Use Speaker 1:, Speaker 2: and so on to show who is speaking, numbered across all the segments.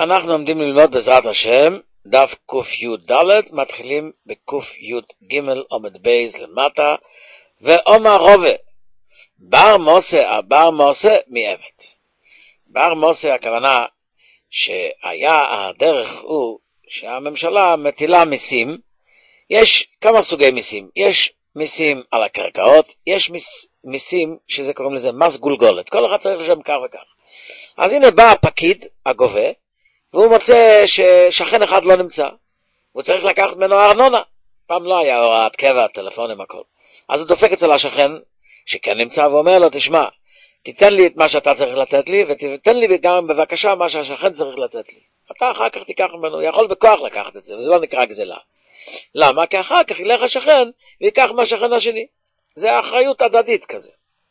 Speaker 1: אנחנו עומדים ללמוד בעזרת השם, דף ק"ד, מתחילים בק"ג עומד בייז למטה, ואומר רובה, בר מוסה מאמת. בר מוסה הכוונה שהיה הדרך הוא שהממשלה מטילה מיסים, יש כמה סוגי מיסים, יש מיסים על הקרקעות, יש מיסים שזה קוראים לזה מס גולגולת, כל אחד צריך לשם כך וכך. אז הנה בא הפקיד הגובה, והוא מוצא ששכן אחד לא נמצא, הוא צריך לקחת ממנו ארנונה, פעם לא היה הוראת קבע, טלפונים, הכל. אז הוא דופק אצל השכן שכן נמצא ואומר לו, תשמע, תיתן לי את מה שאתה צריך לתת לי, ותיתן לי גם בבקשה מה שהשכן צריך לתת לי. אתה אחר כך תיקח ממנו, הוא יכול בכוח לקחת את זה, וזה לא נקרא גזלה. למה? כי אחר כך ילך השכן ויקח מהשכן השני. זה האחריות הדדית כזה.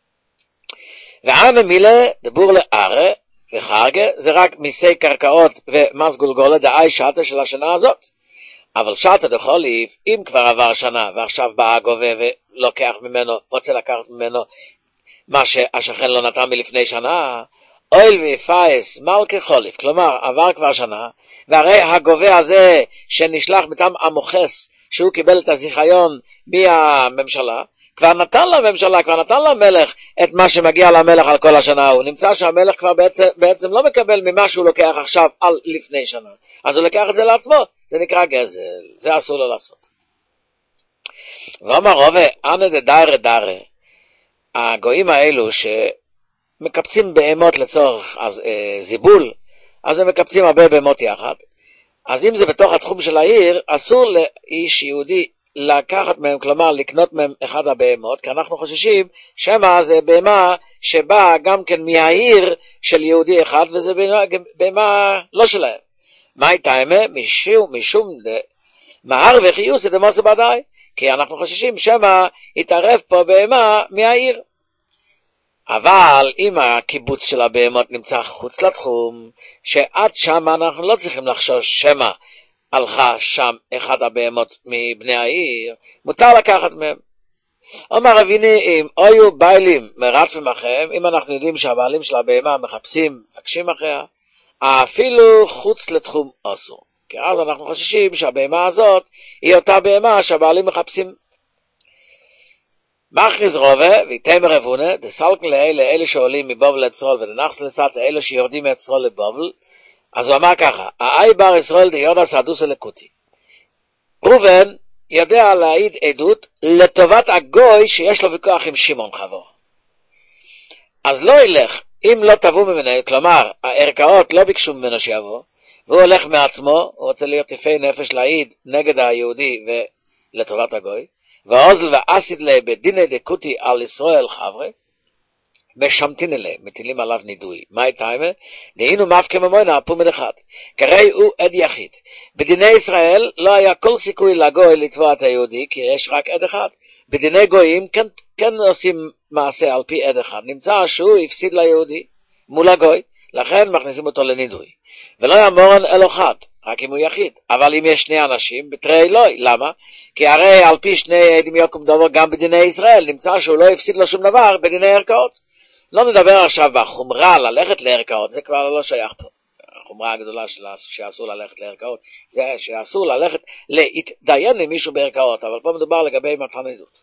Speaker 1: וענה מילה דבור לארה וחרגה, זה רק מיסי קרקעות ומס גולגולת, דאי שתה של השנה הזאת. אבל שתה דחוליף, אם כבר עבר שנה ועכשיו בא הגובה ולוקח ממנו, רוצה לקחת ממנו מה שהשכן לא נתן מלפני שנה, אויל ויפייס מלכה חוליף, כלומר עבר כבר שנה, והרי הגובה הזה שנשלח מטעם המוכס, שהוא קיבל את הזיכיון מהממשלה, כבר נתן לממשלה, כבר נתן למלך את מה שמגיע למלך על כל השנה. הוא נמצא שהמלך כבר בעצם לא מקבל ממה שהוא לוקח עכשיו על לפני שנה. אז הוא לקח את זה לעצמו, זה נקרא גזל, זה אסור לו לעשות. ואומר רובה, אנה דדארה, הגויים האלו שמקפצים בהמות לצורך זיבול, אז הם מקפצים הרבה בהמות יחד. אז אם זה בתוך התחום של העיר, אסור לאיש יהודי לקחת מהם, כלומר לקנות מהם אחד הבהמות, כי אנחנו חוששים שמה זה בהמה שבאה גם כן מהעיר של יהודי אחד, וזה בהמה לא שלהם. מה הייתה אמה? משום מהר וחיוס דמוסה בדי, כי אנחנו חוששים שמה יתערב פה בהמה מהעיר. אבל אם הקיבוץ של הבהמות נמצא חוץ לתחום, שעד שם אנחנו לא צריכים לחשוש שמה הלכה שם אחד הבהמות מבני העיר, מותר לקחת מהם. אומר רביני, אם היו בעלים מרדפים אחריהם, אם אנחנו יודעים שהבעלים של הבהמה מחפשים, מקשים אחריה, אפילו חוץ לתחום אסור. כי אז אנחנו חוששים שהבהמה הזאת היא אותה בהמה שהבעלים מחפשים. מכריז רובה, ויתמר רבונה, דסלקן לאלה שעולים מבובל לצרול, ודנחס לסת לאלה שיורדים מהצרול לבובל. אז הוא אמר ככה, האי בר ישראל דיודה סעדוסה לקוטי. ראובן יודע להעיד עדות לטובת הגוי שיש לו ויכוח עם שמעון חברו. אז לא ילך, אם לא תבוא ממנו, כלומר, הערכאות לא ביקשו ממנו שיבוא, והוא הולך מעצמו, הוא רוצה להיות יפי נפש להעיד נגד היהודי ולטובת הגוי, והאוזל ואסיד לה בדיני דקוטי על ישראל חבר'ה, משמתין אליהם, מטילים עליו נידוי. מה הייתה? דהינו מפקה ממוינה, פומד אחד. כרי הוא עד יחיד. בדיני ישראל לא היה כל סיכוי לגוי לתבוע את היהודי, כי יש רק עד אחד. בדיני גויים כן עושים מעשה על פי עד אחד. נמצא שהוא הפסיד ליהודי מול הגוי, לכן מכניסים אותו לנידוי. ולא ימורן אלו אחד, רק אם הוא יחיד. אבל אם יש שני אנשים, בתרי אלוהי. למה? כי הרי על פי שני עדים יקום דבר גם בדיני ישראל, נמצא שהוא לא הפסיד לו שום דבר בדיני ערכאות. לא נדבר עכשיו בחומרה ללכת לערכאות, זה כבר לא שייך פה. החומרה הגדולה שאסור ללכת לערכאות, זה שאסור ללכת להתדיין למישהו בערכאות, אבל פה מדובר לגבי מתן עדות.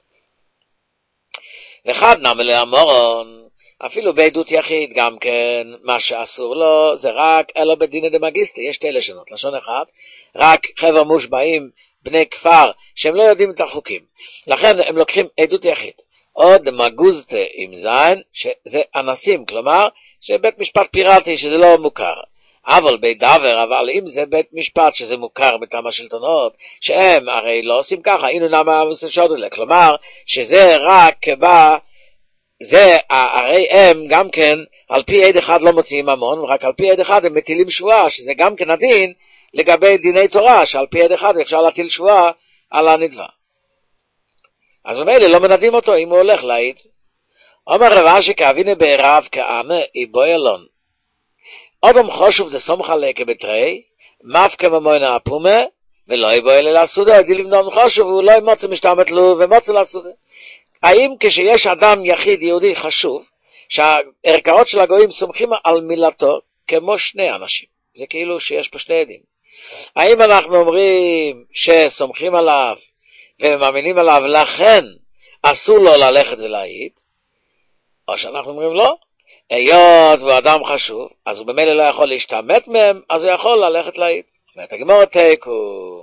Speaker 1: ואחד נמלה המורון, אפילו בעדות יחיד גם כן, מה שאסור לו זה רק אלו בדיני דמגיסטי, יש שתי לשונות, לשון אחד, רק חבר מושבעים בני כפר שהם לא יודעים את החוקים, לכן הם לוקחים עדות יחיד. עוד מגוזתה עם זין, שזה אנסים, כלומר, שבית משפט פיראטי שזה לא מוכר. אבל בית דבר, אבל אם זה בית משפט שזה מוכר מטעם השלטונות, שהם הרי לא עושים ככה, אינו נמה מסשודלה, כלומר, שזה רק בא, זה הרי הם גם כן, על פי עד אחד לא מוציאים ממון, ורק על פי עד אחד הם מטילים שבועה, שזה גם כן הדין לגבי דיני תורה, שעל פי עד אחד אפשר להטיל שבועה על הנדבה. אז במילא לא מנדים אותו אם הוא הולך להעיד. אומר רבה שכאבינה בערב כאנה איבוי אלון. אודם חושב דסומך לקה בתרי, מפקה ממוינה הפומה, ולא איבוי אלה לסודה, עדי לבנון חושב, והוא לא ימוצא משתמת לו ומוצא לסודה. האם כשיש אדם יחיד יהודי חשוב, שהערכאות של הגויים סומכים על מילתו כמו שני אנשים? זה כאילו שיש פה שני עדים. האם אנחנו אומרים שסומכים עליו ומאמינים עליו, לכן אסור לו ללכת ולהעיד, או שאנחנו אומרים לא, היות הוא אדם חשוב, אז הוא במילא לא יכול להשתמט מהם, אז הוא יכול ללכת להעיד. אומרת הגמרא תיקו.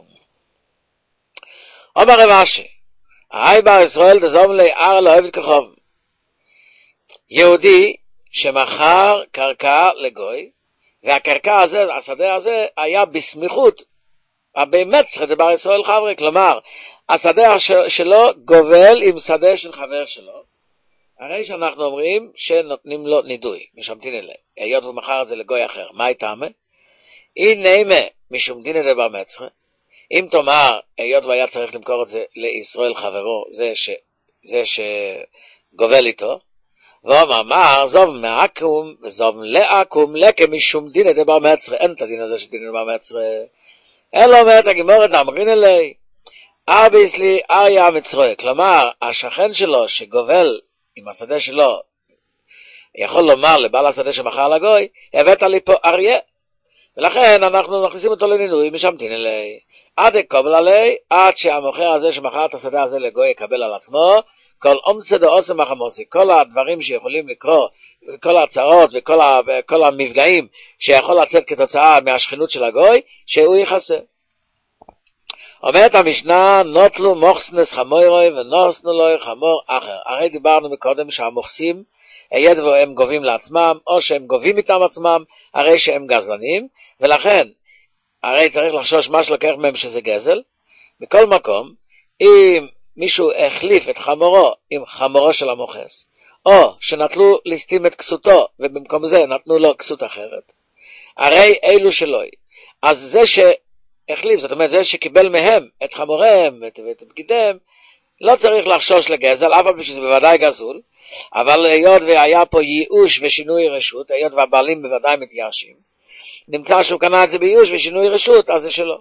Speaker 1: אומר רב אשי, היי בר ישראל דזום לי אר לא אוהבת כחוב. יהודי שמכר קרקע לגוי, והקרקע הזה, השדה הזה, היה בסמיכות, באמת בר ישראל חברי, כלומר, השדה שלו גובל עם שדה של חבר שלו, הרי שאנחנו אומרים שנותנים לו נידוי, משמתין אלה, היות הוא מכר את זה לגוי אחר, מה איתם? הנה משום דין דבר מצרה, אם תאמר, היות הוא היה צריך למכור את זה לישראל חברו, זה שגובל איתו, ואומר, זוב מעקום וזוב לעקום לקה משום דין דבר מצרה, אין את הדין הזה של דין דבר מצרה, אלא אומרת הגמורת אמרין אלי, ארביס לי אריה מצרוי, כלומר, השכן שלו שגובל עם השדה שלו, יכול לומר לבעל השדה שמכר לגוי, הבאת לי פה אריה, ולכן אנחנו מכניסים אותו לנינוי, משמתין אלי, עד יקבל עלי, עד שהמוכר הזה שמכר את השדה הזה לגוי יקבל על עצמו, כל אומצה דעושה מחמוסי, כל הדברים שיכולים לקרוא, כל ההצעות וכל המפגעים שיכול לצאת כתוצאה מהשכנות של הגוי, שהוא יכסה. אומרת המשנה, נוטלו מוכסנס חמורוי ונוסנו לו חמור אחר. הרי דיברנו מקודם שהמוכסים, היד והם גובים לעצמם, או שהם גובים איתם עצמם, הרי שהם גזלנים, ולכן, הרי צריך לחשוש מה שלוקח מהם שזה גזל. בכל מקום, אם מישהו החליף את חמורו עם חמורו של המוכס, או שנטלו לסתים את כסותו, ובמקום זה נתנו לו כסות אחרת, הרי אלו שלוי. אז זה שהחליף, זאת אומרת, זה שקיבל מהם את חמוריהם ואת בגידיהם, לא צריך לחשוש לגזל, אף על פי שזה בוודאי גזול, אבל היות והיה פה ייאוש ושינוי רשות, היות והבעלים בוודאי מתייאשים, נמצא שהוא קנה את זה בייאוש ושינוי רשות, אז זה שלו.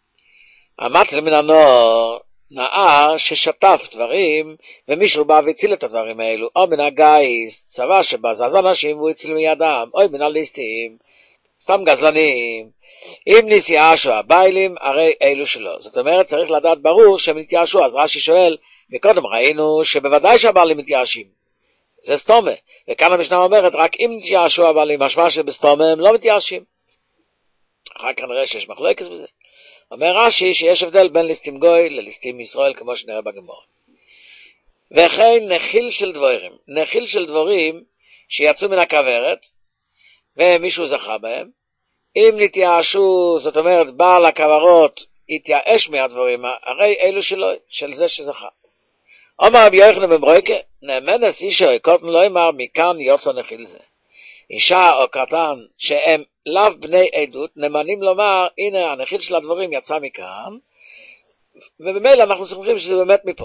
Speaker 1: המטל מן הנור, נער ששטף דברים, ומישהו בא והציל את הדברים האלו, או מן הגייס, צבא שבזז אנשים והוא הציל מידם, או מן הליסטים, סתם גזלנים, אם נסיעשו הביילים, הרי אלו שלו. זאת אומרת, צריך לדעת ברור שהם נתייאשו, אז רש"י שואל, מקודם ראינו שבוודאי שהבעלים מתייאשים, זה סתומה, וכאן המשנה אומרת, רק אם נתייאשו הבעלים, משמע שבסתומה הם לא מתייאשים. אחר כך נראה שיש מחלוקת בזה. אומר רש"י שיש הבדל בין ליסטים גוי לליסטים ישראל, כמו שנראה בגמרא. וכן נחיל של דבורים שיצאו מן הכוורת, ומישהו זכה בהם, אם נתייאשו, זאת אומרת, בעל הכוורות התייאש מהדבורים, הרי אלו של זה שזכה. אומר רבי יוחנן בן ברוקה, נאמנס אישו קוטן לא אמר, מכאן יוצא נחיל זה. אישה או קטן שהם לאו בני עדות, נאמנים לומר, הנה הנחיל של הדבורים יצא מכאן, ובמילא אנחנו סומכים שזה באמת מפה.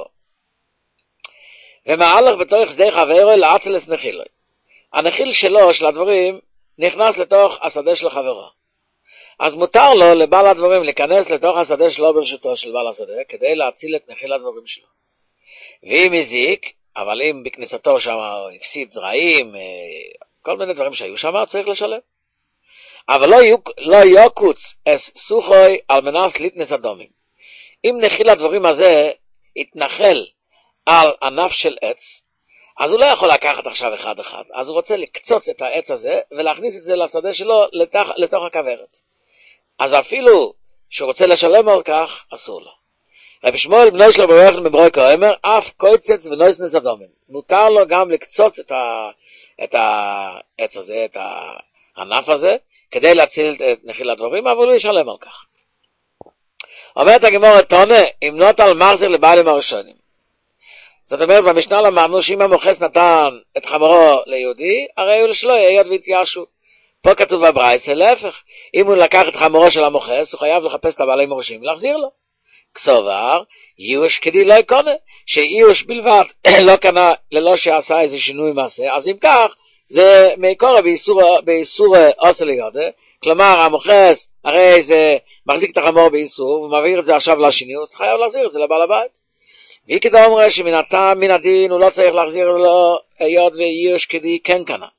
Speaker 1: ומהלך בתוך שדה חברו לאצלס נחילו. הנחיל שלו, של הדבורים, נכנס לתוך השדה של חברו. אז מותר לו לבעל הדבורים להיכנס לתוך השדה שלו ברשותו של בעל השדה, כדי להציל את נחיל הדבורים שלו. ואם הזיק, אבל אם בכניסתו שם הפסיד זרעים, כל מיני דברים שהיו שם, צריך לשלם. אבל לא יוקוץ אס סוחוי על מנס ליטנס אדומים. אם נחיל הדבורים הזה יתנחל על ענף של עץ, אז הוא לא יכול לקחת עכשיו אחד, אז הוא רוצה לקצוץ את העץ הזה, ולהכניס את זה לשדה שלו לתוך הכוורת. אז אפילו שהוא רוצה לשלם על כך, אסור לו. רבי שמואל בנו שלו ברוך בן ברוקה אומר, אף קוצץ ונויסנס אדומים. מותר לו גם לקצוץ את העץ הזה, את הענף הזה, כדי להציל את נחיל הדבורים, אבל הוא ישלם על כך. אומרת הגמרא תונה, אם נוטל מחזיר לבעלים הראשונים. זאת אומרת, במשנה למדנו שאם המוכס נתן את חמורו ליהודי, הרי הוא לשלו היות והתייאשו. פה כתוב בברייתא, להפך, אם הוא לקח את חמורו של המוכס, הוא חייב לחפש את הבעלים הראשונים ולהחזיר לו. כסובר, ייאוש כדי לא יקונה, שייאוש בלבד לא קנה ללא שעשה איזה שינוי מעשה, אז אם כך, זה מקורה באיסור עושה ליודה, כלומר המוכס הרי זה מחזיק את החמור באיסור, ומעביר את זה עכשיו לשני, הוא חייב להחזיר את זה לבעל הבית. והיא כדאי אומרת שמן הטעם מן הדין הוא לא צריך להחזיר לו היות וייאוש כדי כן קנה.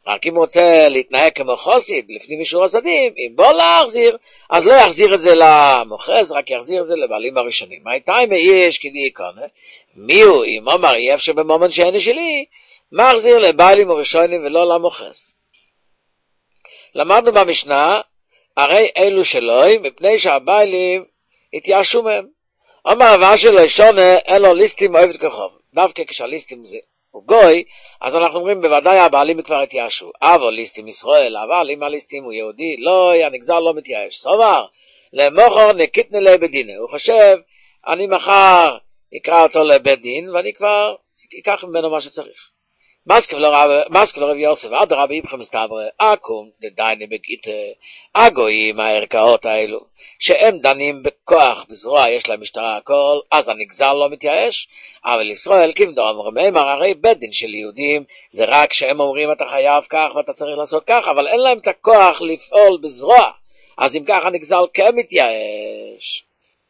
Speaker 1: רק אם הוא רוצה להתנהג כמו חוסיד לפנים משורת הדין, אם בוא להחזיר, אז לא יחזיר את זה למוכס, רק יחזיר את זה לבעלים הראשונים. מה הייתה אם יש כדי קונה? מי הוא? אם אומר יף שבמומן שאיני שלי, מחזיר לבעלים הראשונים ולא למוכס. למדנו במשנה, הרי אלו שלוי, מפני שהבעלים התייאשו מהם. אומר הבא שלו שונה, אלו ליסטים אוהבת כחוב. דווקא כשהליסטים זה הוא גוי, אז אנחנו אומרים בוודאי הבעלים כבר התייאשו. אבל ליסטים ישראל, אבל אם הליסטים הוא יהודי, לא, הנגזר לא מתייאש. סובר, למוחר נקיטנה לבדינה. הוא חושב, אני מחר אקרא אותו לבית דין, ואני כבר אקח ממנו מה שצריך. מסקל רב יוסף, עד רבי איפכם מסתברא, אקום דדיינה בגיטה, הגויים הערכאות האלו, שהם דנים בכוח, בזרוע יש להם משטרה הכל, אז הנגזר לא מתייאש, אבל ישראל כמדו אומרים, הרי בית דין של יהודים, זה רק שהם אומרים אתה חייב כך ואתה צריך לעשות כך, אבל אין להם את הכוח לפעול בזרוע, אז אם כך הנגזר כן מתייאש.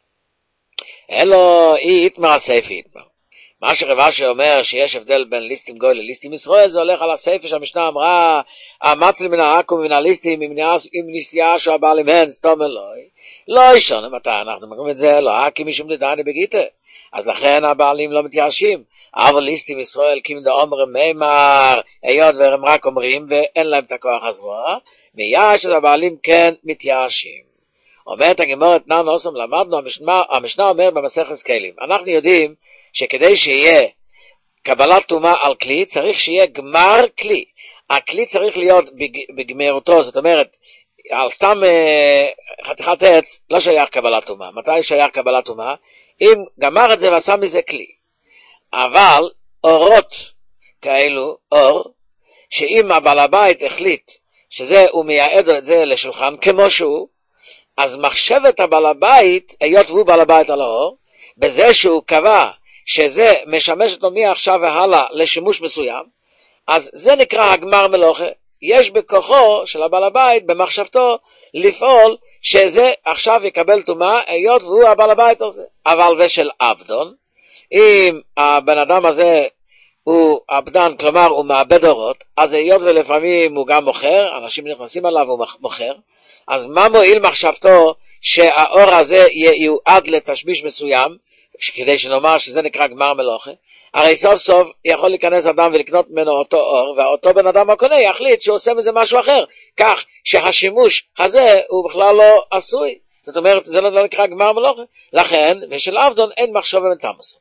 Speaker 1: אלו יתמר הסייפי יתמר. מה שרבה שאומר שיש הבדל בין ליסטים גוי לליסטים ישראל, זה הולך על הספר שהמשנה אמרה, המצלי מן העקום ומן הליסטים, אם נסיעה שהבעלים הן, סתום אלוהי, לא ישונה, מתי אנחנו מגרים את זה, לא כי משום לדעני בגיטה, אז לכן הבעלים לא מתייאשים, אבל ליסטים ישראל, כמדו אומרים מימר, היות והם רק אומרים, ואין להם את הכוח הזרוע, מייאש את הבעלים כן מתייאשים. אומרת הגמורת נען אוסם, למדנו, המשנה אומר במסכת כלים, אנחנו יודעים, שכדי שיהיה קבלת טומאה על כלי, צריך שיהיה גמר כלי. הכלי צריך להיות בגמרותו, זאת אומרת, על סתם חתיכת עץ, לא שייך קבלת טומאה. מתי שייך קבלת טומאה? אם גמר את זה ועשה מזה כלי. אבל אורות כאלו, אור, שאם הבעל הבית החליט שזה, הוא מייעד את זה לשולחן כמו שהוא, אז מחשבת הבעל הבית, היות והוא בעל הבית על האור, בזה שהוא קבע, שזה משמש אותו מעכשיו והלאה לשימוש מסוים, אז זה נקרא הגמר מלוכה. יש בכוחו של הבעל הבית במחשבתו לפעול שזה עכשיו יקבל טומאה, היות והוא הבעל הבית הזה. אבל ושל עבדון, אם הבן אדם הזה הוא עבדן, כלומר הוא מאבד אורות, אז היות ולפעמים הוא גם מוכר, אנשים נכנסים עליו הוא מוכר, אז מה מועיל מחשבתו שהאור הזה ייועד לתשמיש מסוים, כדי שנאמר שזה נקרא גמר מלוכה? הרי סוף סוף יכול להיכנס אדם ולקנות ממנו אותו אור, ואותו בן אדם הקונה יחליט שהוא עושה מזה משהו אחר, כך שהשימוש הזה הוא בכלל לא עשוי. זאת אומרת, זה לא נקרא גמר מלוכה. לכן, ושל עבדון אין מחשוב ומתמסו.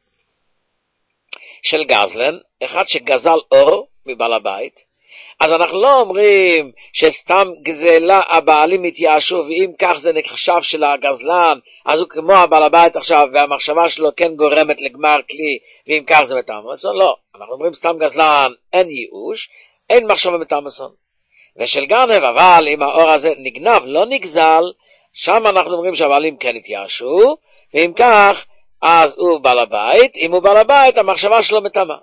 Speaker 1: של גזלן, אחד שגזל אור מבעל הבית, אז אנחנו לא אומרים שסתם גזלה הבעלים התייאשו, ואם כך זה נחשב של הגזלן, אז הוא כמו הבעל הבית עכשיו, והמחשבה שלו כן גורמת לגמר כלי, ואם כך זה מתמסון. לא, אנחנו אומרים סתם גזלן, אין ייאוש, אין מחשבה מתמסון. ושל גנב, אבל אם האור הזה נגנב, לא נגזל, שם אנחנו אומרים שהבעלים כן התייאשו, ואם כך, אז הוא בעל הבית, אם הוא בעל הבית, המחשבה שלו מתמה.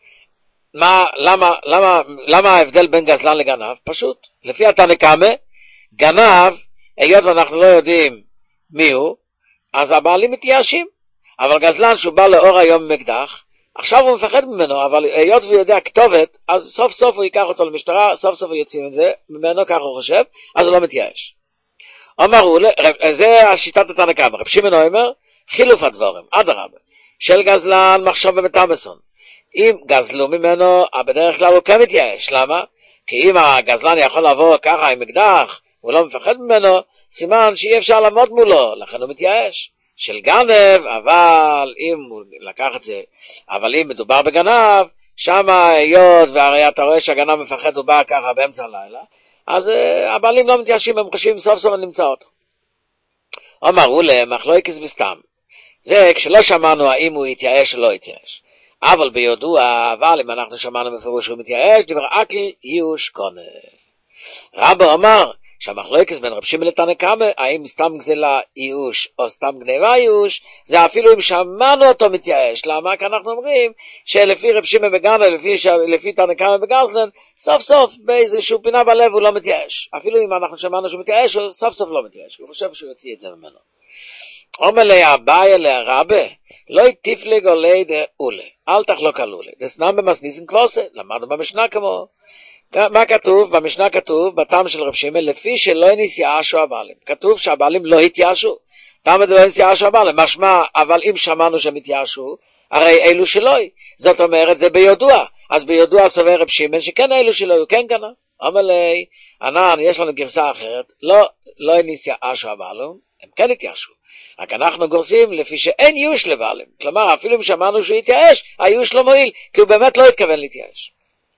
Speaker 1: למה ההבדל בין גזלן לגנב? פשוט, לפי התנא קמא, גנב, היות ואנחנו לא יודעים מי הוא, אז הבעלים מתייאשים. אבל גזלן שהוא בא לאור היום ממקדח, עכשיו הוא מפחד ממנו, אבל היות והוא יודע כתובת, אז סוף סוף הוא ייקח אותו למשטרה, סוף סוף הוא יוציא את זה, ממנו כך הוא חושב, אז הוא לא מתייאש. אמרו, זה השיטת התנא קמא. רב שמעון אומר, חילוף הדבורים, אדרבה, של גזלן מחשב ומתמסון. אם גזלו ממנו, בדרך כלל הוא כן מתייאש. למה? כי אם הגזלן יכול לבוא ככה עם מקדח, הוא לא מפחד ממנו, סימן שאי אפשר לעמוד מולו, לכן הוא מתייאש. של גנב, אבל אם הוא לקח את זה, אבל אם מדובר בגנב, שמה היות והרי אתה רואה שהגנב מפחד הוא בא ככה באמצע הלילה, אז הבעלים לא מתייאשים, הם חושבים סוף סוף נמצא אותו. אמרו להם, מחלוקת בסתם. זה כשלא שמענו האם הוא יתייאש או לא יתייאש. אבל ביודוע, אבל אם אנחנו שמענו בפירוש שהוא מתייאש, דבר אקל ייאוש קונה. רבו אמר שהמחלוקת בין רב שמעון לתנא קמא, האם סתם גזלה ייאוש או סתם גניבה ייאוש, זה אפילו אם שמענו אותו מתייאש. למה? כי אנחנו אומרים שלפי רב שמעון בגנב, לפי תנא קמא בגזלן, סוף סוף באיזשהו פינה בלב הוא לא מתייאש. אפילו אם אנחנו שמענו שהוא מתייאש, הוא סוף סוף לא מתייאש. הוא חושב שהוא יוציא את זה ממנו. אומר לי אביי לרבה, לא יטיף לגולי דאולה, אל תחלוק על אולה, דסנם במסניסים כבוסה, למדנו במשנה כמו, מה כתוב? במשנה כתוב, בטעם של רב שמעון, לפי שלא נתייאשו הבעלים. כתוב שהבעלים לא התייאשו. תמה דלא נתייאשו הבעלים. משמע, אבל אם שמענו שהם התייאשו, הרי אלו שלא. זאת אומרת, זה ביודוע. אז ביודוע סובר רב שמעון שכן אלו שלא, הוא כן גנב. אומר לי, ענן, יש לנו גרסה אחרת, לא נתייאשו הבעלים, הם כן התייאשו. רק אנחנו גורסים לפי שאין ייאוש לבעלים. כלומר, אפילו אם שמענו שהוא התייאש, הייאוש לא מועיל, כי הוא באמת לא התכוון להתייאש.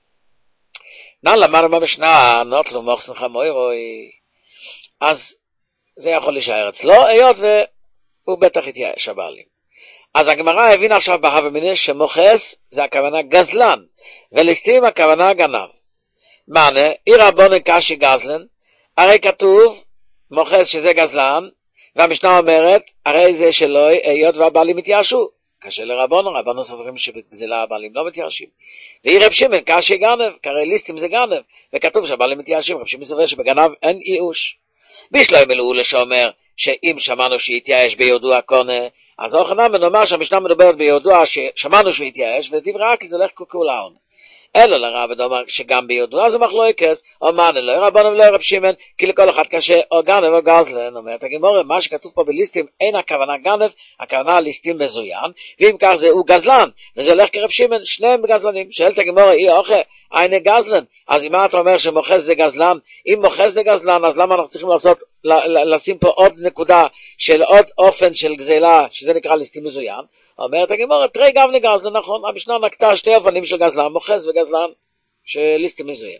Speaker 1: למדנו במשנה, נוטלו מוחסן חמוירוי, אז זה יכול להישאר אצלו, היות והוא בטח התייאש הבעלים. אז הגמרא הבינה עכשיו בהווה מיניה שמוחס זה הכוונה גזלן, וליסטים הכוונה גנב. מענה, עיר הבונן קשי גזלן, הרי כתוב מוחס שזה גזלן, והמשנה אומרת, הרי זה שלא, היות והבעלים התייאשו. קשה לרבנו, רבנו סוברים שבגזלה הבעלים לא מתייאשים. ועיר רב שמעון קשי גנב, כרי ליסטים זה גנב, וכתוב שהבעלים מתייאשים, רב שמעון סובר שבגנב אין ייאוש. בישלוי מלאולה שאומר שאם שמענו שהתייאש ביודוע קונה, אז אוכנם נאמר שהמשנה מדברת ביודוע ששמענו שהוא התייאש, ודברי רק זה הולך ככולאון. אלו לרב דאמר שגם ביודוע זה מחלוקס, או מאנה לא רבנו ולא רב שמעון, כי לכל אחד קשה או גנב או גזלן. אומרת הגמרא, מה שכתוב פה בליסטים אין הכוונה גנב, הכוונה ליסטים מזוין, ואם כך זה הוא גזלן, וזה הולך כרב שמעון, שניהם גזלנים. שואלת הגמרא, אי אוכל, אין גזלן, אז אם אתה אומר שמוחס זה גזלן, אם מוחס זה גזלן, אז למה אנחנו צריכים לשים פה עוד נקודה של עוד אופן של גזלה, שזה נקרא ליסטים מזוין? אומרת הגמרא, תראי גם לגזלן, נכון, המשנה נקטה שתי אופנים של גזלן, מוחס וגזלן, שליסטים מזוין.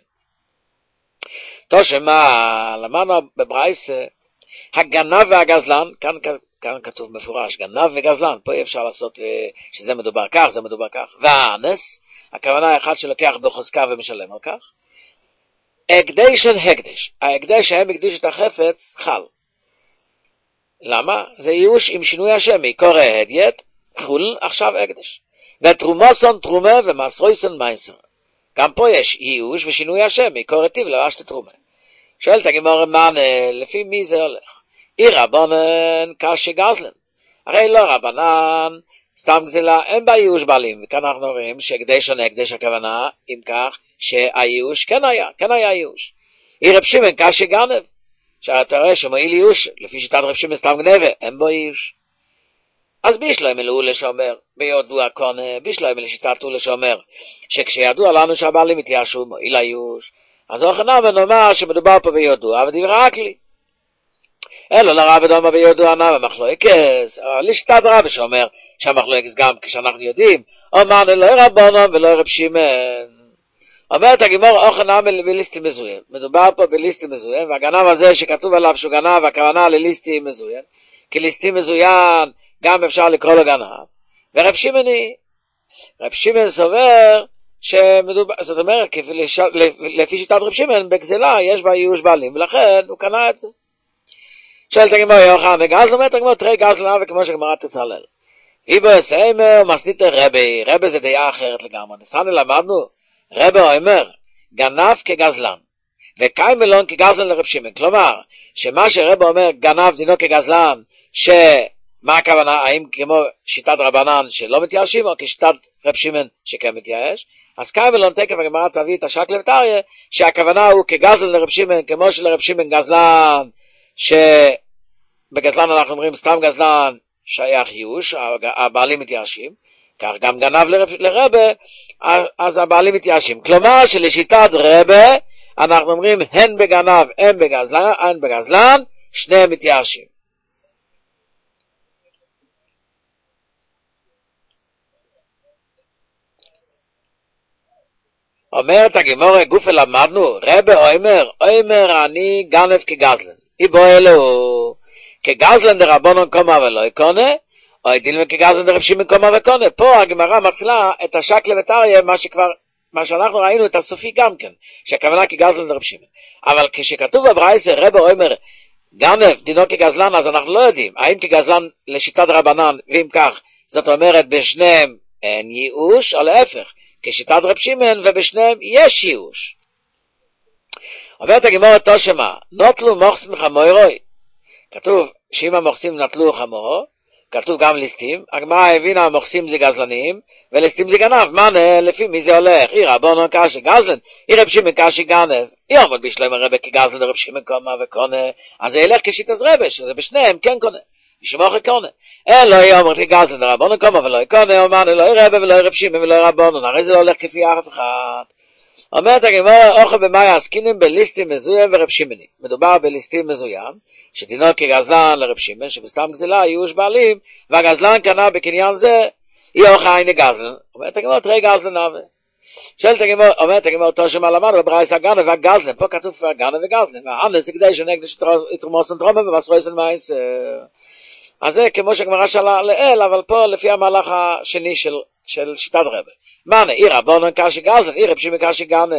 Speaker 1: טוב, שמה, למדנו בברייס, הגנב והגזלן, כאן כתוב מפורש, גנב וגזלן, פה אי אפשר לעשות שזה מדובר כך, זה מדובר כך. והאנס, הכוונה האחד שלוקח בחוזקה ומשלם על כך. הקדשן הקדש, ההקדש שהם הקדיש את החפץ, חל. למה? זה ייאוש עם שינוי השם, קורא הדיית, חול, עכשיו הקדש. ותרומוסון תרומה ומסרויסון מייסר. גם פה יש ייאוש ושינוי השם, קורא טיב לבשת תרומה. שואלת הגמרא, לפי מי זה הולך? אי רבנן קשי גזלן. הרי לא רבנן, סתם גזלה, אין בה ייאוש בעלים. וכאן אנחנו רואים שהקדש או הקדש הכוונה, אם כך, שהייאוש כן היה ייאוש. אי רב שמעון קשי גנב. שאתה רואה שמועיל ייאוש, לפי שיטת רב שמעון סתם גנבה, אין בו ייאוש. אז בישלוי מלאולה שאומר, ביודוע קונה, בישלוי מלשיטת אולה שאומר, שכשידוע לנו שהבעלים התייאשו מועיל הייאוש, אז אוכנם ונאמר שמדובר פה ביודוע, ודברי רק לי. אלו לרב דומה ביודוע נא במחלוקס, לשיטת רב שאומר שהמחלוקס גם כשאנחנו יודעים, אמרנו לא רבנו ולא רב שמעון. אומרת הגמרא אוכנם בליסטים מזוין, מדובר פה בליסטים מזוין, והגנב הזה שכתוב עליו שהוא גנב, הכוונה לליסטים מזוין, כי ליסטים מזוין גם אפשר לקרוא לו גנב. ורב שמעון סובר שמדובר, זאת אומרת, לפי שיטת רב שמעון בגזלה יש בה ייאוש בעלים, ולכן הוא קנה את זה. שואלת הגמרא יוחנן וגזל, אומרת הגמרא תראי גזל וכמו שהגמרא תצלל. איבו אסיימר מסנית רבי זה דעה אחרת לגמרי. נסענו למדנו, רבי אומר, גנב כגזלן, וקיימלון כגזלן לרב שמעון. כלומר, שמה שרבי אומר גנב דינו כגזלן, מה הכוונה? האם כמו שיטת רבנן שלא מתייאשים, או כשיטת רב שמעון שכן מתייאש? אז קיימלון תקף הגמרא תביא את השקלא וטריא, שהכוונה הוא כגזלן לרב שמעון, כמו שלרב שמעון גזלן, שבגזלן אנחנו אומרים סתם גזלן שייך ייאוש, הבעלים מתייאשים, כך גם גנב לרבה, אז הבעלים מתייאשים. כלומר שלשיטת רבה, אנחנו אומרים הן בגנב, הן בגזלן, שניהם מתייאשים. אומרת הגמרא גופה למדנו, רבה אומר אני גנב כגזלן. איבו אלו, כגזלן דרבנן קומה ולא יקונה, או דילמה כגזלן דרב שמעון קומה וקונה. פה הגמרא מתחילה את השקלא וטריא, מה שאנחנו ראינו את הסופי גם כן, שהכוונה כגזלן דרב שמעון. אבל כשכתוב בברייתא רבי אומר, גנב דינו כגזלן, אז אנחנו לא יודעים, האם כגזלן לשיטת רבנן, ואם כך, זאת אומרת בשניהם אין ייאוש, או להפך, כשיטת רב שמעון ובשניהם יש ייאוש. אומרת הגמרא תושמה, נוטלו מוחסן חמורוי. כתוב שאם המוחסים נטלו חמורו, כתוב גם ליסטים, הגמרא הבינה מוכסים זה גזלנים, וליסטים זה גנב, מנה, לפי מי זה הולך? עיר רבונן קשי גזלן, עיר רב שמעון קשי גנב, יעמוד בשלמה רבי כגזלן רב שמעון קומה וקונה, אז זה ילך כשיטת רבי, שזה בשניהם כן קונה, ישמוך קונה, לא יעמוד כגזלן רבונן קומה ולא קונה, מנה, לא רבי ולא רב שמעון ולא רבונן, הרי זה לא הולך כפי אף אחד. אומרת הגמרא, אוכל במאי עסקינן בליסטים מזוים ורב שמעוני. מדובר בליסטים מזוים, שתינוק כגזלן לרב שמעון, שבסתם גזלה ייאוש בעלים, והגזלן קנה בקניין זה, יהיה אוכל עיני גזלן. אומרת הגמרא, תראי גזלן נווה. שואלת הגמרא, אומרת הגמרא, אותו שמה למדנו, בברייתא הגנב והגזלן, פה כתוב הגנב וגזלן, והאנס זה כדי שנקדש יתרומוס ותרומה ומסרויס מעשר. אז זה כמו שהגמרא שאלה לאל, אבל פה לפי המהלך השני של שיטת רבי. מנה, עיר רבונן קשי גזלן, עיר רב שמעון קשי גנב.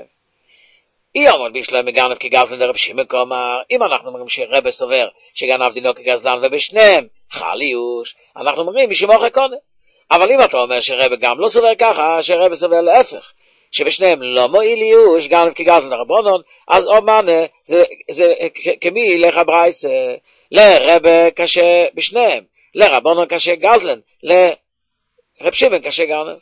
Speaker 1: יעמוד בשלמה גנב כגזלן לרב שמעון קומה. אם אנחנו אומרים שרבי סובר שגנב דינו כגזלן ובשניהם חל ייאוש, אנחנו אומרים ישמוך קונה. אבל אם אתה אומר שרבי גם לא סובר ככה, שרבי סובר להפך, שבשניהם לא מועיל ייאוש, גנב כגזלן רבונן, אז או מנה, זה כמי ילך הברייתא, לרבי קשה בשניהם, לרבונן קשה גזלן, לרב שמעון קשה גנב.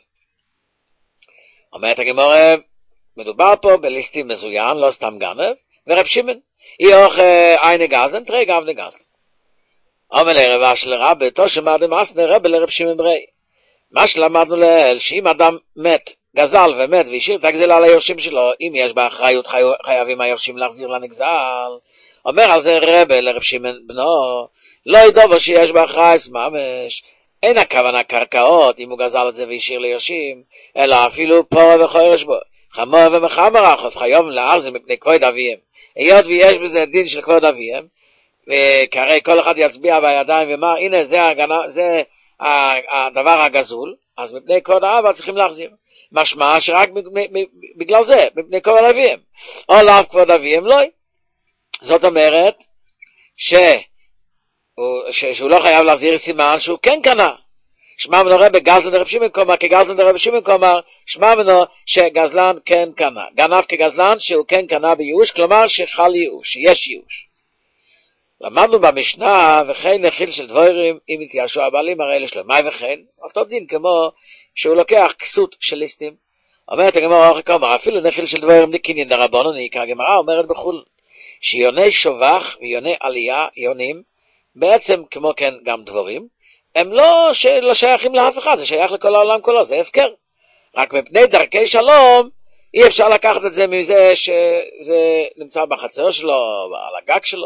Speaker 1: אומרת הגמרא, מדובר פה בליסטים מזוין, לא סתם גנב, ורב שמעון, יוך עיני גזלן, תראי גבני גזלן. אומר לרבה של רבי, תושמא דמאסנא רבי לרב שמעון ברי. מה שלמדנו לאל, שאם אדם מת, גזל ומת, והשאיר את הגזלה ליורשים שלו, אם יש באחריות חייבים היורשים להחזיר לנגזל. אומר על זה רבי לרב שמעון בנו, לא ידעו שיש באחריות ממש, אין הכוונה קרקעות, אם הוא גזל את זה והשאיר ליורשים, אלא אפילו פה וחורש בו. חמור ומחמר אחוז חייבים להחזיר מפני כבוד אביהם. היות ויש בזה דין של כבוד אביהם, וכרי כל אחד יצביע בידיים ואמר, הנה זה הדבר הגזול, אז מפני כבוד האב צריכים להחזיר. משמע שרק בגלל זה, מפני כבוד אביהם. או לאו כבוד אביהם לא. זאת אומרת, שהוא לא חייב להחזיר סימן שהוא כן קנה. שמע מנו רבי גזלן דרב שמעון קומר, כגזלן דרב שמעון קומר, שמע מנו שגזלן כן קנה. גנב כגזלן שהוא כן קנה בייאוש, כלומר שחל ייאוש, שיש ייאוש. למדנו במשנה, וכן נחיל של דבורים, אם התייאשו הבעלים, הרי יש לו מאי וכן, אותו דין כמו שהוא לוקח כסות של ליסטים. אומרת הגמרא אוכל קומר, אפילו נחיל של דבורים דקינין דרבנן, הגמרא אומרת בחול, שיוני שובח ויוני עלייה, יונים, בעצם כמו כן גם דבורים, הם לא שייכים לאף אחד, זה שייך לכל העולם כולו, זה הפקר. רק מפני דרכי שלום, אי אפשר לקחת את זה מזה שזה נמצא בחצר שלו, על הגג שלו.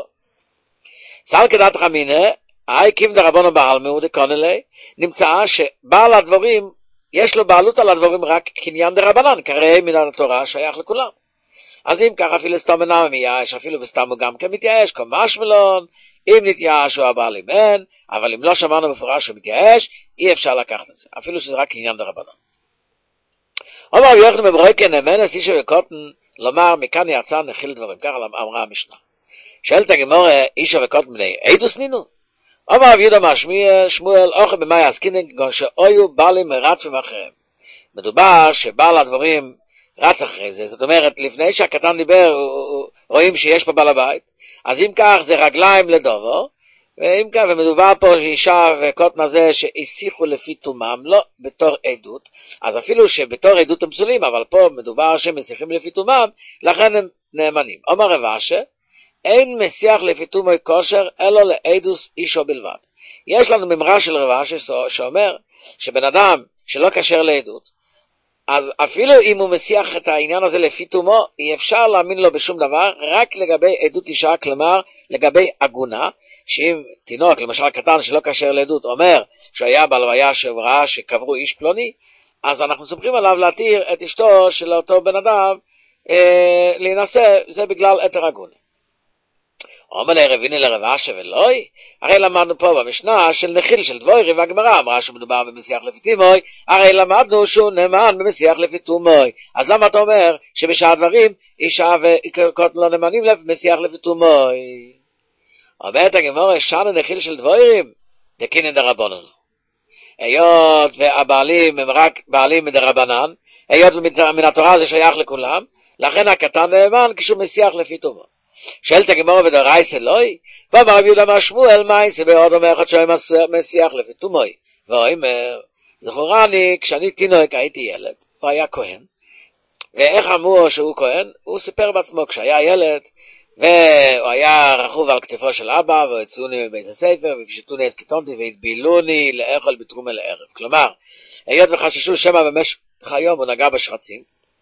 Speaker 1: סל כדת חמינה, קים דרבנן בעלמא דקונלי, נמצא שבעל הדבורים, יש לו בעלות על הדבורים רק קניין דרבנן, כרי מן התורה שייך לכולם. אז אם כך אפילו סתם אינם מייאש, אפילו בסתם הוא גם כן מתייאש, כמו משמלון, אם נתייאש הוא הבעלים אין, אבל אם לא שמענו מפורש שהוא מתייאש, אי אפשר לקחת את זה, אפילו שזה רק קניין דרבנן. אומר רבי יוחנן בן ברויקן, אמנס איש וקוטן, לומר מכאן יצא נחיל דבורים, ככה אמרה המשנה. שואלת הגמרא, איש וקוטן בני עדוס נינו? אומר רבי יהודה שמואל, אוכל במאי עסקינן, שאויו בעלים רץ ומאחריהם. מדובר שבעל הדבורים רץ אחרי זה, זאת אומרת, לפני שהקטן דיבר, רואים שיש פה בעל הבית, אז אם כך זה רגליים לדובו, ואם כך, ומדובר פה שאישה וקוטן הזה שהסיחו לפי תומם, לא בתור עדות, אז אפילו שבתור עדות הם פסולים, אבל פה מדובר שהם מסיחים לפי תומם, לכן הם נאמנים. אומר רבשי, אין מסיח לפי תומי כושר, אלא לעדוס אישו בלבד. יש לנו ממרה של רבשי שאומר, שבן אדם שלא כשר לעדות, אז אפילו אם הוא מסיח את העניין הזה לפי תומו, אי אפשר להאמין לו בשום דבר, רק לגבי עדות אישה, כלומר לגבי עגונה, שאם תינוק, למשל קטן שלא כשר לעדות, אומר שהיה בהלוויה שראה שקברו איש פלוני, אז אנחנו סומכים עליו להתיר את אשתו של אותו בן אדם להינשא, זה בגלל עתר עגונה. אומר לרביני לרבשי ולוי, הרי למדנו פה במשנה של נחיל של דבורי, והגמרא אמרה שמדובר במסיח לפי תומוי, הרי למדנו שהוא נאמן במסיח לפי תומוי, אז למה אתה אומר שבשאר דברים אישה וקוטן לא נאמנים במסיח לפי תומוי? אומרת הגמרא, שנה נחיל של דבורים, דקינן דרבנן. היות והבעלים הם רק בעלים מדרבנן, היות מן התורה זה שייך לכולם, לכן הקטן נאמן כשהוא מסיח לפי תומו. שאלת הגמרא ודרייסא לוי, ואמר רבי יהודה בר שמואל מייסא באודום אחד שהיה מסיח לפי תומוי, ואומר, זכורני, כשאני תינוק הייתי ילד, הוא היה כהן, ואיך אמרו שהוא כהן? הוא סיפר בעצמו, כשהיה ילד, והוא היה רכוב על כתפו של אבא, והוצאוני מבית הספר, ופשטוני הסקיטונתי, והתבילוני לאכול בתרומה לערב. כלומר, היות וחששו שמא במשך היום הוא נגע בשרצים,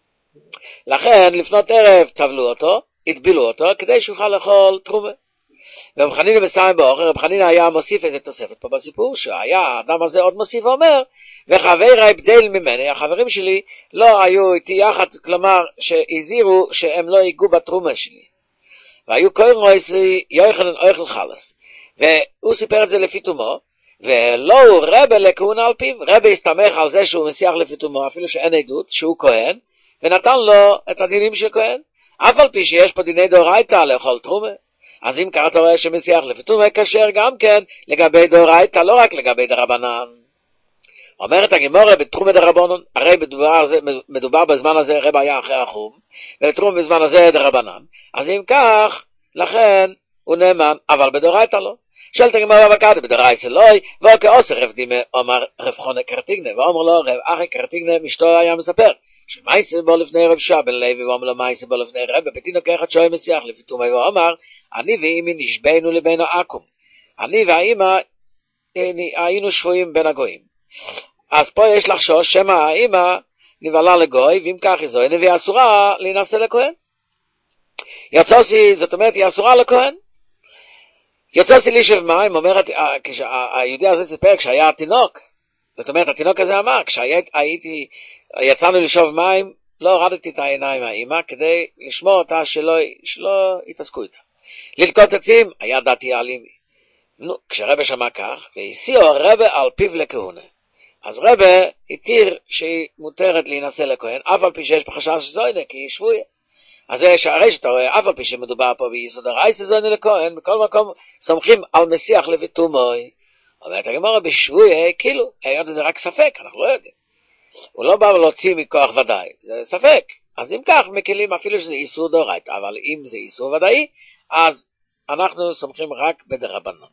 Speaker 1: לכן לפנות ערב טבלו אותו, התבילו אותו, כדי שיוכל לאכול תרומה. ורב חנינא מסיים באוכל, רב חנינא היה מוסיף איזה תוספת פה בסיפור, שהיה האדם הזה עוד מוסיף ואומר, וחבריי בדל ממני, החברים שלי לא היו איתי יחד, כלומר שהזהירו שהם לא ייגעו בתרומה שלי. והיו קוראים רויסי יוחנן אוכל חלס, והוא סיפר את זה לפי תומו, ולא הוא רבה לכהונה על פיו, רבה הסתמך על זה שהוא מסיח לפי תומו, אפילו שאין עדות, שהוא כהן, ונתן לו את הדינים של כהן, אף על פי שיש פה דיני דאורייתא לאכול תרומה. אז אם ככה אתה רואה שמסיח לפי תומה כשר גם כן לגבי דאורייתא, לא רק לגבי דרבנן. אומרת הגמרא בתרומה דרבנן, הרי מדובר בזמן הזה, רבה היה אחרי החום, ולתרומה בזמן הזה דרבנן. אז אם כך, לכן הוא נאמן, אבל בדאורייתא לא. שאלת הגמרא בקדא בדרייסא לוי, וכעוסר רב דימה אמר רב חונה קרטיגנא, ואומר לו רב אחי קרטיגנא, משתו היה מספר, שמייסה בו לפני רב שעה בן לוי, ואומר לו מייסה בו לפני רב, בתינוק אחד שואל מסיח לפי תומי, ואומר, אני ואימי נשבענו לבינו עקום. אני והאימא היינו שבויים בין הגויים. אז פה יש לחשוש שמא האימא נבעלה לגוי, ואם כך היא זוהי נביא אסורה להינשא לכהן. יצאוסי, זאת אומרת, היא אסורה לכהן. יצאוסי לישב מים, אומרת, היהודי הזה סיפר כשהיה התינוק, זאת אומרת, התינוק הזה אמר, יצאנו לשאוב מים, לא הורדתי את העיניים מהאימא, כדי לשמור אותה שלא יתעסקו איתה. ללקוט עצים, היה דתי אלימי. נו, כשרבא שמע כך, והסיעו רבא על פיו לכהונה. אז רבא התיר שהיא מותרת להינשא לכהן, אף על פי שיש בחשש שזוינה, כי היא שבויה. אז הרי שאתה רואה, אף על פי שמדובר פה ביסוד הרייסא זוינה לכהן, בכל מקום סומכים על מסיח לפי תומוי. אומרת הגמרא בשבויה, כאילו, היות זה רק ספק, אנחנו לא יודעים. הוא לא בא להוציא מכוח ודאי, זה ספק. אז אם כך, מקלים אפילו שזה איסור דאורייתא, אבל אם זה איסור ודאי, אז אנחנו סומכים רק בדרבנן.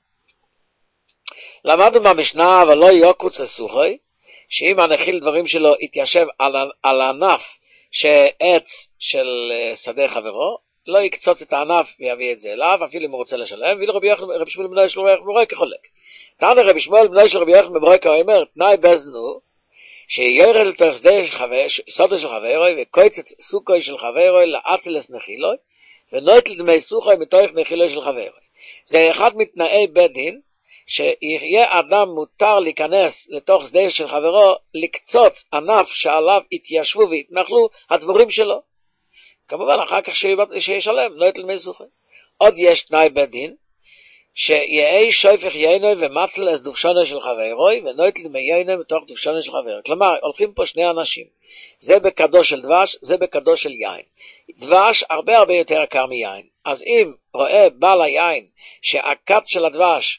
Speaker 1: למדנו במשנה, אבל לא יוקוץ הסוחי, שאם הנחיל דברים שלו יתיישב על הענף שעץ של שדה חברו, לא יקצוץ את הענף ויביא את זה אליו, אפילו אם הוא רוצה לשלם, ואילו רבי שמואל בנו של רבי יוחנן כחולק. תענה רבי שמואל בנו של רבי יוחנן בברייתא אומר, תנאי בזנו, שיורד לתוך שדה של חברוי, וקויצת סוכוי של חברוי לאצלס נחילוי, ונויטל דמי סוכוי מתוך נחילוי של חברוי. זה אחד מתנאי בית דין, שיהיה אדם מותר להיכנס לתוך שדה של חברו, לקצוץ ענף שעליו התיישבו והתנחלו הדבורים שלו. כמובן אחר כך שישלם, נויטל דמי סוכוי. עוד יש תנאי בית דין, שיהי שויפך יינוי ומצל אס דובשונו של חברוי, ונויטל דמי יינוי מתוך דובשונו של חברוי. כלומר, הולכים פה שני אנשים. זה בקדו של דבש, זה בקדו של יין. דבש הרבה הרבה יותר יקר מיין. אז אם רואה בעל היין שהכת של הדבש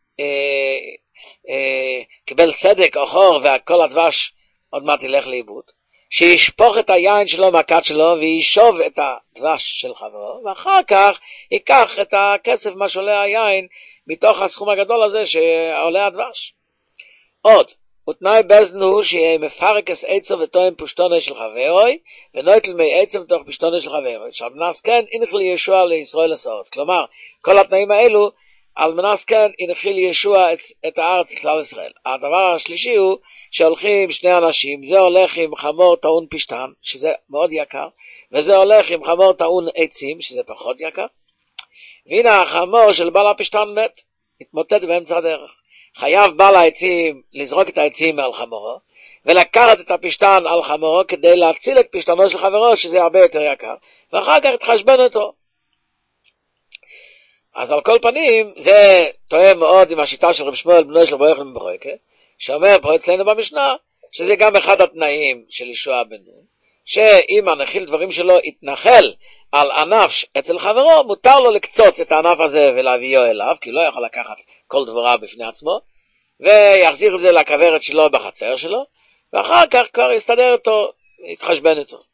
Speaker 1: קיבל צדק או חור וכל הדבש עוד מעט ילך לאיבוד, שישפוך את היין שלו מהכת שלו וישוב את הדבש של חברו, ואחר כך ייקח את הכסף מה שעולה היין מתוך הסכום הגדול הזה שעולה הדבש. עוד, ותנאי בזן הוא שיהיה מפרקס עצו ותואם פושטונו של חברוי, ונויטל מי עצו מתוך פושטונו של חברוי. שבנס כן, ינחל ישוע לישראל הסורץ. כלומר, כל התנאים האלו, על מנס כן, ינחל ישוע את הארץ לכלל ישראל. הדבר השלישי הוא, שהולכים שני אנשים, זה הולך עם חמור טעון פשטן, שזה מאוד יקר, וזה הולך עם חמור טעון עצים, שזה פחות יקר. והנה החמור של בעל הפשטן מת, התמוטט באמצע הדרך. חייב בעל העצים לזרוק את העצים מעל חמורו, ולקחת את הפשטן על חמורו כדי להציל את פשטנו של חברו, שזה הרבה יותר יקר, ואחר כך התחשבן אותו. אז על כל פנים, זה תואם מאוד עם השיטה של רב שמואל בנו של רבי יוחנן בברייתא, שאומר פה אצלנו במשנה, שזה גם אחד התנאים של ישוע בן נון, שאם הנחיל דברים שלו יתנחל על ענף אצל חברו, מותר לו לקצוץ את הענף הזה ולהביאו אליו, כי לא יכול לקחת כל דבורה בפני עצמו, ויחזיר את זה לכוורת שלו בחצר שלו, ואחר כך כבר יסתדר אותו, יתחשבן איתו.